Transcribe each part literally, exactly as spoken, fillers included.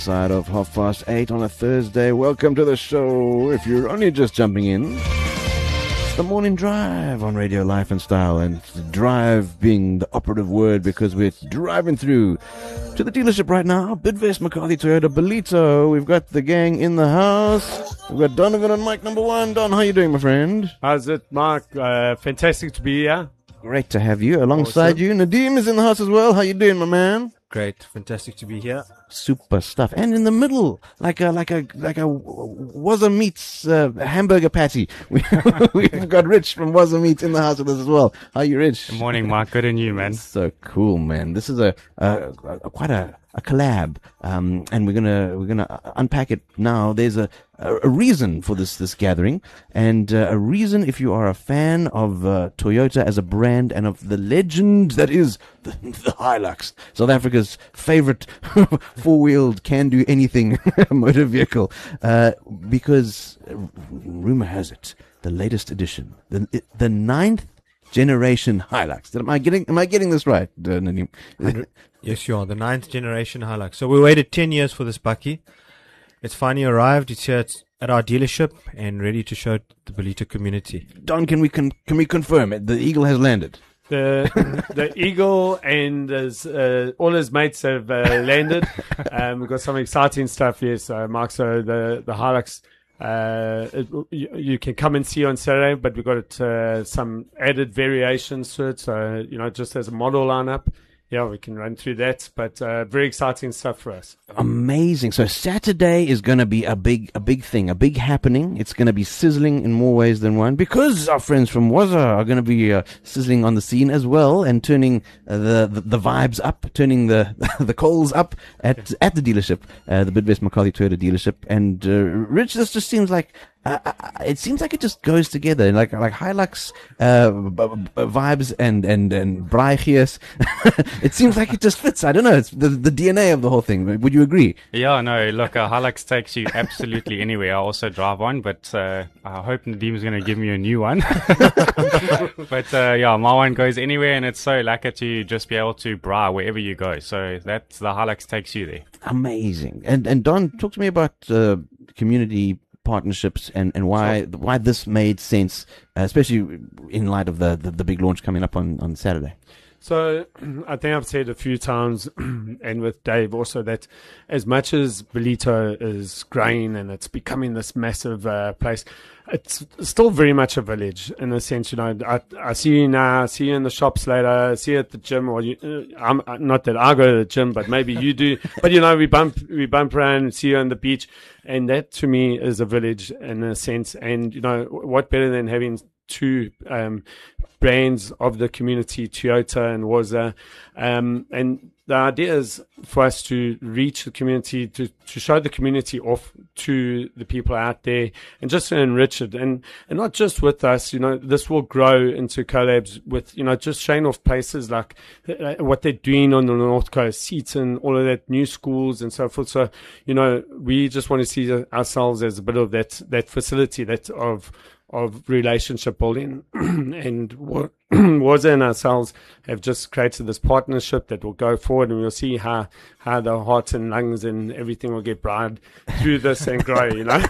Side of half past eight on a Thursday. Welcome to the show. If you're only just jumping in, it's the morning drive on Radio Life and Style, and drive being the operative word because we're driving through to the dealership right now. Bidvest McCarthy Toyota Ballito. We've got the gang in the house. We've got Donovan on mic number one. Don, how you doing, my friend? How's it, Mark? Uh, fantastic to be here. Great to have you alongside awesome. you. Nadeem is in the house as well. How you doing, my man? Great, fantastic to be here. Super stuff, and in the middle, like a like a like a Wazza Meats uh, hamburger patty. We, we've got Rich from Wazza Meats in the house with us as well. How are you, Rich? Good morning, Mark. Good on you, man. So cool, man. This is a, a, a quite a, a collab, um, and we're gonna we're gonna unpack it now. There's a a reason for this this gathering, and uh, a reason if you are a fan of uh, Toyota as a brand and of the legend that is the, the Hilux, South Africa's favorite four-wheeled can-do-anything motor vehicle, uh, because uh, rumor has it the latest edition, the the ninth generation Hilux. Am I getting am I getting this right, uh, Nadeem? Yes, you are. The ninth generation Hilux. So we waited ten years for this Bucky. It's finally arrived. It's here at our dealership and ready to show the Ballito community. Don, can we con- can we confirm it? The Eagle has landed. The the Eagle and his, uh, all his mates have uh, landed. Um, we've got some exciting stuff here. So, Mark, so the, the Hilux, uh, it, you, you can come and see on Saturday, but we've got it, uh, some added variations to it. So, you know, just as a model lineup. Yeah, we can run through that, but uh, very exciting stuff for us. Amazing. So Saturday is going to be a big, a big thing, a big happening. It's going to be sizzling in more ways than one because our friends from Wazza are going to be uh, sizzling on the scene as well and turning uh, the, the the vibes up, turning the the coals up at at the dealership, uh, the Bidvest McCarthy Toyota dealership. And uh, Rich, this just seems like. Uh, it seems like it just goes together, like like Hilux uh, b- b- vibes and and and Braigius. It seems like it just fits. I don't know. It's the the D N A of the whole thing. Would you agree? Yeah, no. Look, a Hilux takes you absolutely anywhere. I also drive one, but uh, I hope Nadeem's going to give me a new one. But uh, yeah, my one goes anywhere, and it's so lucky to just be able to bra wherever you go. So that's the Hilux takes you there. Amazing. And and Don, talk to me about uh, community partnerships and, and why sure. why this made sense, uh, especially in light of the, the, the big launch coming up on, on Saturday. So I think I've said a few times, and with Dave also, that as much as Ballito is growing and it's becoming this massive uh, place, it's still very much a village in a sense. You know, I, I see you now, I see you in the shops later, I see you at the gym, or you, uh, I'm not that I go to the gym, but maybe you do. But you know, we bump we bump around and see you on the beach, and that to me is a village in a sense. And you know, what better than having two um, brands of the community, Toyota and Wazza, um, and the idea is for us to reach the community, to, to show the community off to the people out there, and just to enrich it, and and not just with us. You know, this will grow into collabs with, you know, just showing off places like uh, what they're doing on the North Coast, Seaton, all of that, new schools and so forth. So, you know, we just want to see ourselves as a bit of that that facility that of of relationship building. And Wazza and ourselves have just created this partnership that will go forward, and we'll see how, how the heart and lungs and everything will get bribed through this and grow, you know.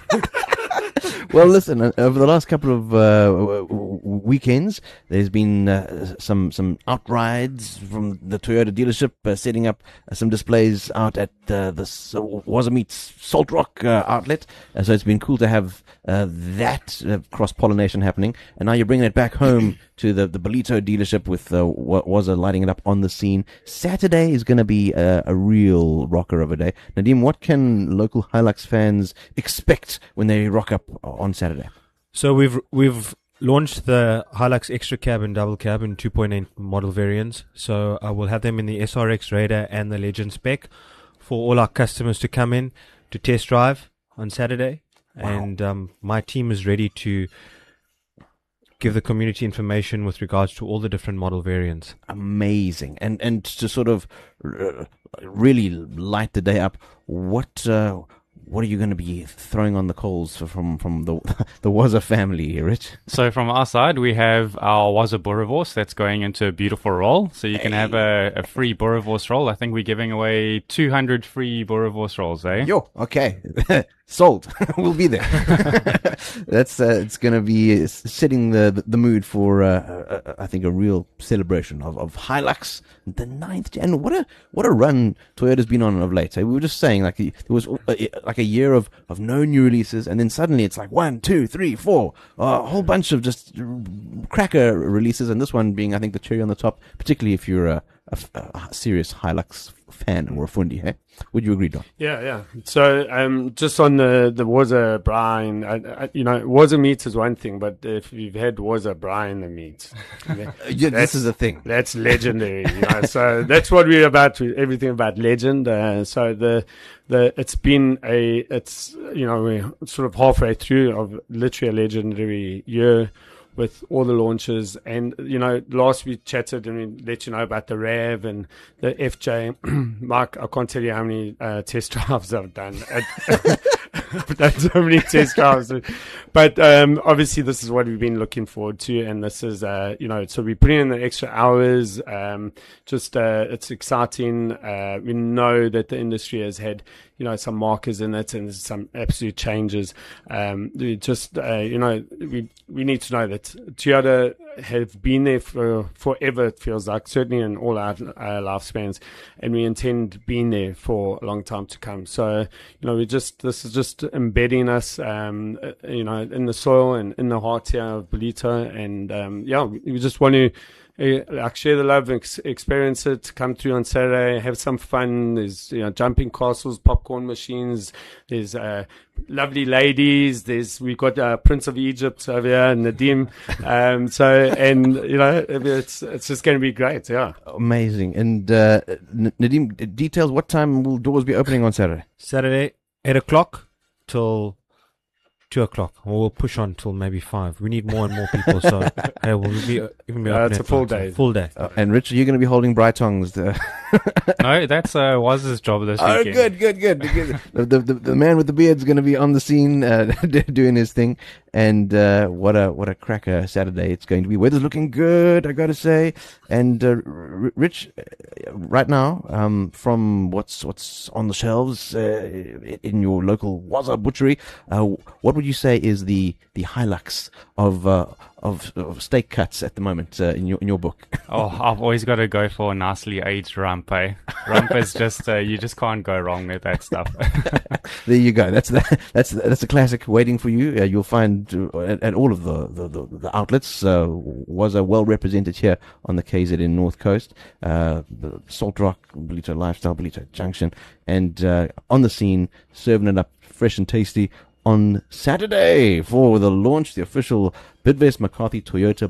Well, listen, uh, over the last couple of uh, w- w- weekends, there's been uh, some some outrides from the Toyota dealership, uh, setting up uh, some displays out at uh, the S- Wazza Meats Salt Rock uh, outlet. Uh, so it's been cool to have uh, that uh, cross-pollination happening. And now you're bringing it back home to the, the Ballito dealership with uh, Wazza lighting it up on the scene. Saturday is going to be uh, a real rocker of a day. Nadeem, what can local Hilux fans expect when they rock up on Saturday? So we've we've launched the Hilux Extra Cab and Double Cab in two point eight model variants. So uh, we'll have them in the S R X Raider and the Legend spec for all our customers to come in to test drive on Saturday. Wow. And um, my team is ready to give the community information with regards to all the different model variants. Amazing. And and to sort of uh, really light the day up, what uh, what are you going to be throwing on the coals for, from from the the Waza family, Rich? So from our side, we have our Waza Boerewors that's going into a beautiful roll. So you can Hey. have a, a free Boerewors roll. I think we're giving away two hundred free Boerewors rolls, eh? Yo, okay, sold. We'll be there. That's uh, it's going to be setting the the mood for uh, uh, I think a real celebration of of Hilux, the ninth gen. And what a what a run Toyota's been on of late. So we were just saying like there was uh, like a year of of no new releases, and then suddenly it's like one, two, three, four, a whole bunch of just cracker releases, and this one being I think the cherry on the top, particularly if you're a, a, a serious Hilux fan or a fundi. Hey, would you agree, Don? Yeah, yeah. So, um, just on the the Waza brine, I, I, you know, Waza meat is one thing, but if you've had Waza brine, the meat, Yeah, this That's- is the thing. that's legendary. You know, so that's what we're about. To, everything about legend. Uh, so the the it's been a it's you know we're sort of halfway through of literally a legendary year with all the launches. And, you know, last we chatted and we let you know about the R A V and the F J. Mark, I can't tell you how many uh, test drives I've done. I've done so many test drives. But um, obviously this is what we've been looking forward to. And this is, uh, you know, so we put in the extra hours. Um, just uh, it's exciting. Uh, we know that the industry has had, you know, some markers in it and some absolute changes. Um, we just, uh, you know, we we need to know that Toyota have been there for forever, it feels like, certainly in all our uh, lifespans, and we intend being there for a long time to come. So, you know, we just, this is just embedding us, um, uh, you know, in the soil and in the heart here of Ballito. And, um, yeah, we, we just want to, Uh, like share the love, ex- experience it, come through on Saturday, have some fun. There's, you know, jumping castles, popcorn machines. There's uh, lovely ladies. There's we've got uh, Prince of Egypt over here, Nadim. Um, so and you know, it's it's just going to be great. Yeah. Amazing. And uh, N- Nadim, d- details. What time will doors be opening on Saturday? Saturday, eight o'clock till two o'clock. Or we'll push on till maybe five. We need more and more people, so hey, we'll be even be Uh, open it's at a full five, so day. Full day. Uh, and Rich, are you going to be holding Brightongs? Uh, No, that's uh, Waz's job this oh, weekend. good, good, good. good. the, the, the the man with the beard's going to be on the scene, uh, doing his thing. And uh, what a what a cracker Saturday it's going to be. Weather's looking good, I got to say. And uh, R- Rich, uh, right now, um, from what's what's on the shelves uh, in your local Waza butchery, uh, what would you say is the the Hilux of uh, of, of steak cuts at the moment uh, in your in your book? Oh, I've always got to go for a nicely aged rump, eh? Rump is just, uh, you just can't go wrong with that stuff. There you go. That's the, that's that's a classic waiting for you. Uh, you'll find uh, at, at all of the the, the, the outlets. Uh, was a well represented here on the K Z N North Coast. Uh, the Salt Rock, Ballito Lifestyle, Ballito Junction, and uh, on the scene, serving it up fresh and tasty on Saturday for the launch, the official Bidvest McCarthy Toyota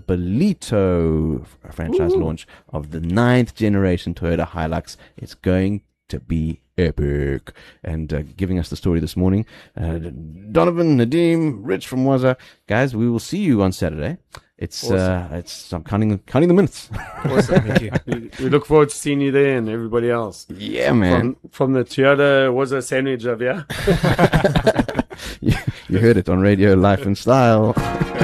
Ballito franchise Ooh. launch of the ninth generation Toyota Hilux. It's going to be epic. And uh, giving us the story this morning, uh, Donovan, Nadim, Rich from Waza. Guys, we will see you on Saturday. It's Awesome. uh, it's I'm counting counting the minutes. Awesome. Thank you. we, we look forward to seeing you there and everybody else. Yeah, man. From, from the Toyota was a sandwich of yeah. you, you heard it on Radio Life and Style.